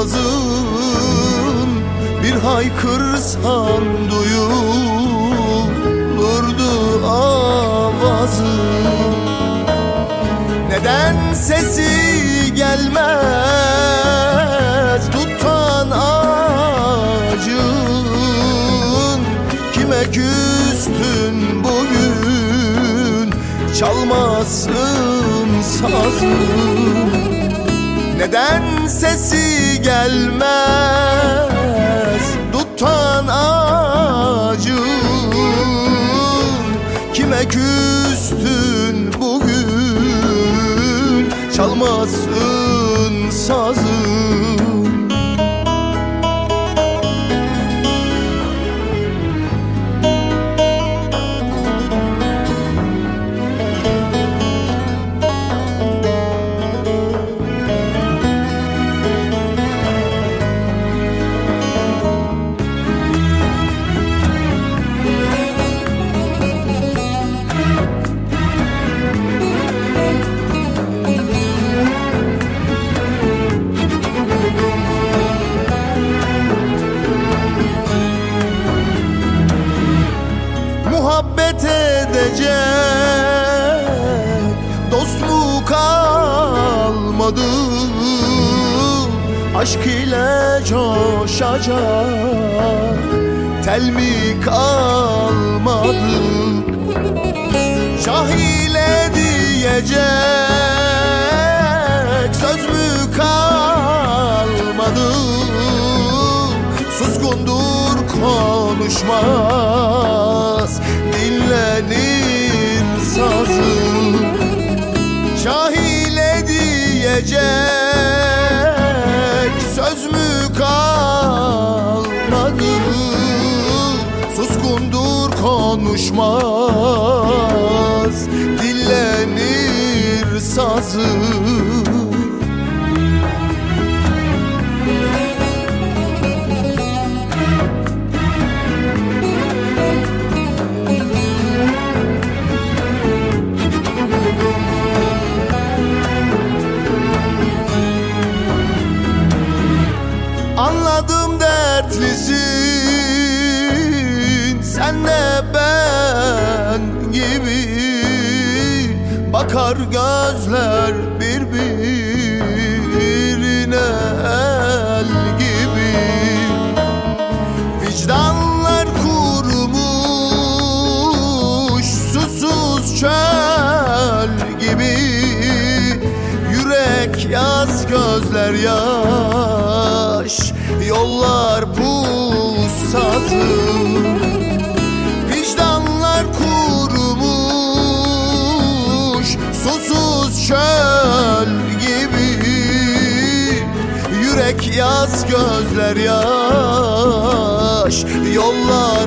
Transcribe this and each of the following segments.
sazın, bir haykırsan duyulurdu avazın. Neden sesi gelmez tutan ağacın? Kime küstün bugün, çalmasın sazın? Neden sesi gelmez tutan ağacın? Kime küstün bugün, çalmasın sazın? Muhabbet edecek dost mu kalmadı? Aşk ile coşacak tel mi kalmadı? Şahile diyecek söz mü kalmadı? Suskundur konuşmaz, dinlenir sazın. Şahile diyecek söz mü kalmadı? Suskundur konuşmaz, dinlenir sazın. Anladım dertlisin, sen de ben gibi. Bakar gözler birbirine el gibi. Vicdanlar kurumuş susuz çöl gibi. Yürek yaz, gözler yaş, yollar pussazın. Vicdanlar kurumuş susuz çöl gibi. Yürek yaz, gözler yaş, yollar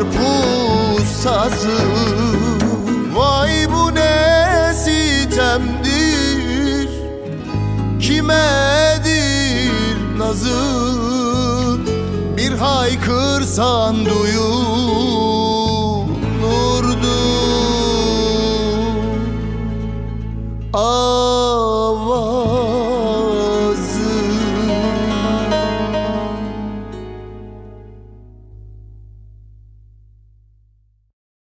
pussazın. Vay bu ne sitemdir, kimedir nazın? Bir haykırsan duyulur